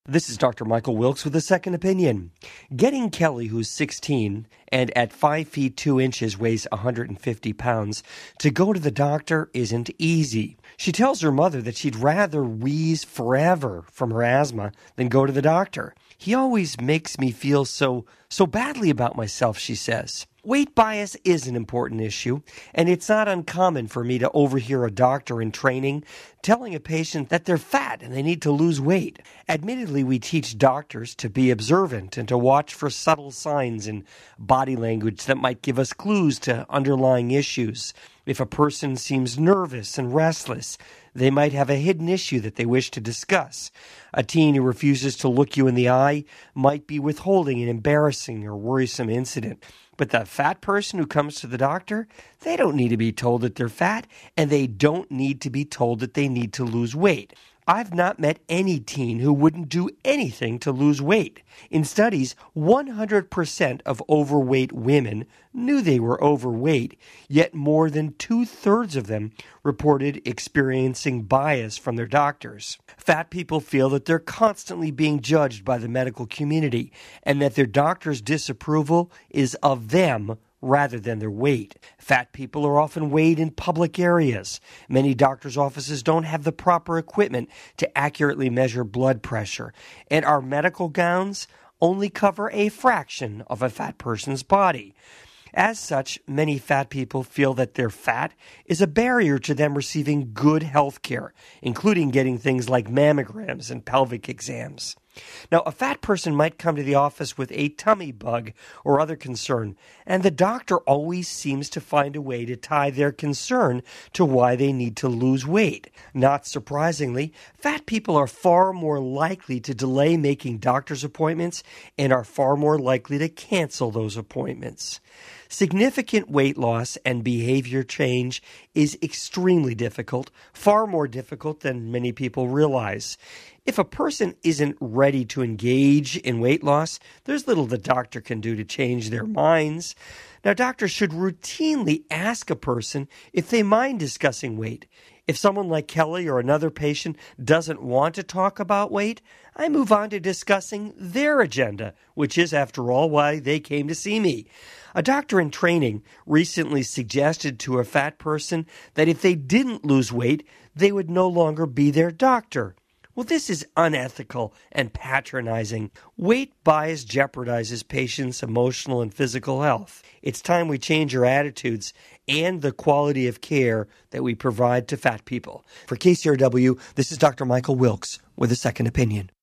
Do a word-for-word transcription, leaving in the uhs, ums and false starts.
This is Doctor Michael Wilkes with a second opinion. Getting Kelly, who's sixteen and at five feet two inches weighs one hundred fifty pounds, to go to the doctor isn't easy. She tells her mother that she'd rather wheeze forever from her asthma than go to the doctor. He always makes me feel so, so badly about myself, she says. Weight bias is an important issue, and it's not uncommon for me to overhear a doctor in training telling a patient that they're fat and they need to lose weight. Admittedly, we teach doctors to be observant and to watch for subtle signs in body language that might give us clues to underlying issues. If a person seems nervous and restless, they might have a hidden issue that they wish to discuss. A teen who refuses to look you in the eye might be withholding an embarrassing or worrisome incident. But the fat person who comes to the doctor, they don't need to be told that they're fat, and they don't need to be told that they need to lose weight. I've not met any teen who wouldn't do anything to lose weight. In studies, one hundred percent of overweight women knew they were overweight, yet more than two-thirds of them reported experiencing bias from their doctors. Fat people feel that they're constantly being judged by the medical community and that their doctor's disapproval is of them rather than their weight. Fat people are often weighed in public areas. Many doctors' offices don't have the proper equipment to accurately measure blood pressure, and our medical gowns only cover a fraction of a fat person's body. As such, many fat people feel that their fat is a barrier to them receiving good health care, including getting things like mammograms and pelvic exams. Now, a fat person might come to the office with a tummy bug or other concern, and the doctor always seems to find a way to tie their concern to why they need to lose weight. Not surprisingly, fat people are far more likely to delay making doctor's appointments and are far more likely to cancel those appointments. Significant weight loss and behavior change is extremely difficult, far more difficult than many people realize. If a person isn't ready to engage in weight loss, there's little the doctor can do to change their minds. Now, doctors should routinely ask a person if they mind discussing weight. If someone like Kelly or another patient doesn't want to talk about weight, I move on to discussing their agenda, which is, after all, why they came to see me. A doctor in training recently suggested to a fat person that if they didn't lose weight, they would no longer be their doctor. Well, this is unethical and patronizing. Weight bias jeopardizes patients' emotional and physical health. It's time we change our attitudes and the quality of care that we provide to fat people. For K C R W, this is Doctor Michael Wilkes with a second opinion.